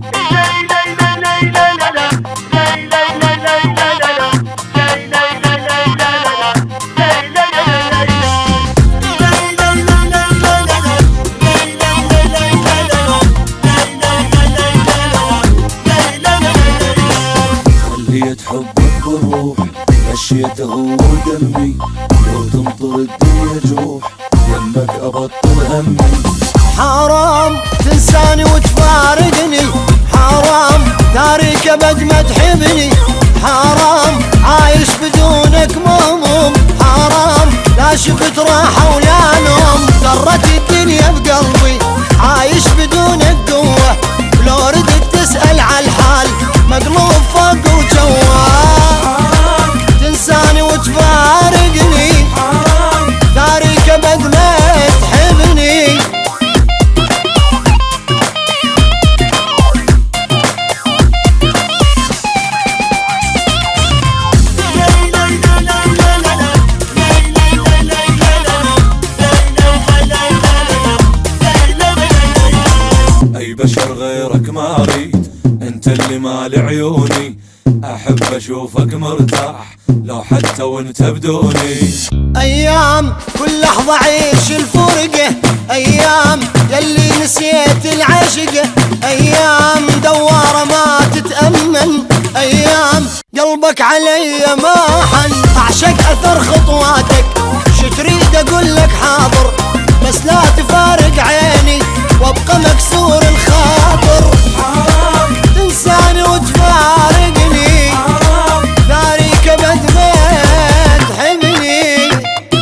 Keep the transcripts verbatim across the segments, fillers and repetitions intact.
خليت حبك بالروح مشيته هو دمي، لو تمطر الدنيا جروح يمك ابطل همي. حرام تنساني وتفارقني، حرام تاريك ابد ما تحبني، حرام عايش بدونك مهموم، حرام لا شفت راحة ولا نوم، ضرت الدنيا بقلبي عايش بدونك قوة، لو ردت تسأل عالحال مقلوب فوق وجواه. تنساني وتفارقني، تاريك ابد ما تحبني. اي بشر غيرك ما اريد، انت اللي مال عيوني، احب اشوفك مرتاح لو حتى وانت بدوني. ايام كل لحظة عيش الفرقة، ايام يلي نسيت العشقة، ايام دوارة ما تتأمن، ايام قلبك علي ما حن، اعشق اثر خطواتك، شو تريد اقول لك حاضر، بس لا تفارق عيني وابقى مكسور الخاطر. تنساني وتفارقني، تاريك ابد ما تحبني.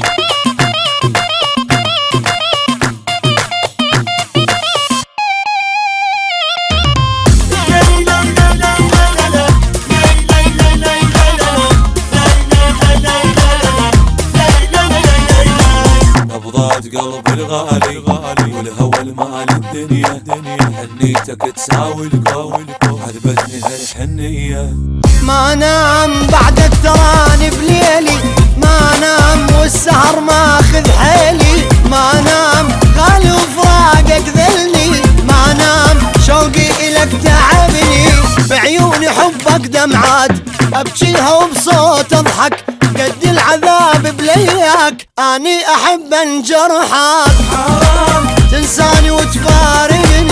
نبضات قلبي الغالي والهوى المال الدنيا، حنيتك تساوي الكون عذبتني هالحنية. ما نام بعدك تراني بليلي، ما نام والسهر ماخذ حيلي، ما نام غالي وفراقك ذلني، ما نام شوقي إلك تعبني، بعيوني حبك دمعات أبكيها وبصوت أضحك، قد العذاب بلياك أني أحب انجرحك. تنساني وتفارقني،